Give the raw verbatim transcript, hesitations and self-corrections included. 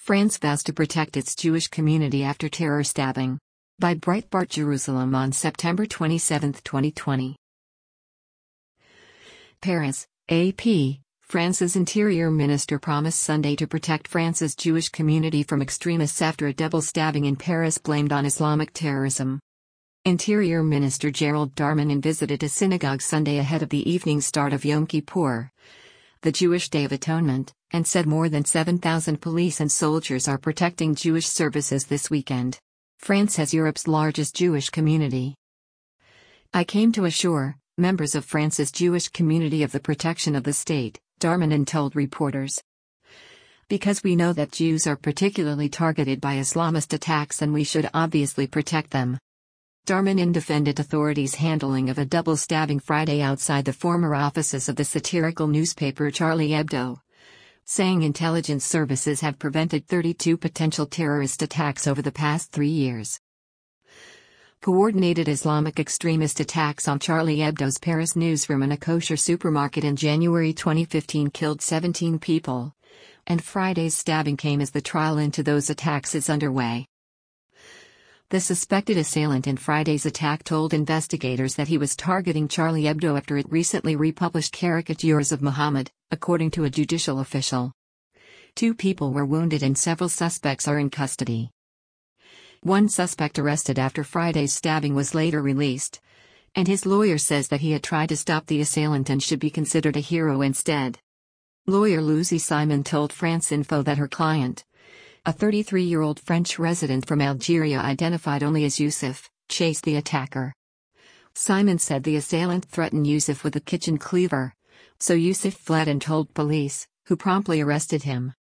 France vows to protect its Jewish community after terror stabbing. By Breitbart Jerusalem on September twenty-seventh, twenty twenty. Paris, A P. France's interior minister promised Sunday to protect France's Jewish community from extremists after a double stabbing in Paris blamed on Islamic terrorism. Interior Minister Gerald Darmanin visited a synagogue Sunday ahead of the evening start of Yom Kippur, the Jewish Day of Atonement, and said more than seven thousand police and soldiers are protecting Jewish services this weekend. France has Europe's largest Jewish community. I came to assure members of France's Jewish community of the protection of the state, Darmanin told reporters. Because we know that Jews are particularly targeted by Islamist attacks and we should obviously protect them. Darmanin defended authorities' handling of a double stabbing Friday outside the former offices of the satirical newspaper Charlie Hebdo, saying intelligence services have prevented thirty-two potential terrorist attacks over the past three years. Coordinated Islamic extremist attacks on Charlie Hebdo's Paris newsroom and a kosher supermarket in January twenty fifteen killed seventeen people, and Friday's stabbing came as the trial into those attacks is underway. The suspected assailant in Friday's attack told investigators that he was targeting Charlie Hebdo after it recently republished caricatures of Muhammad, according to a judicial official. Two people were wounded and several suspects are in custody. One suspect arrested after Friday's stabbing was later released, and his lawyer says that he had tried to stop the assailant and should be considered a hero instead. Lawyer Lucy Simon told France Info that her client, a thirty-three-year-old French resident from Algeria identified only as Youssef, chased the attacker. Simon said the assailant threatened Youssef with a kitchen cleaver, so Youssef fled and told police, who promptly arrested him.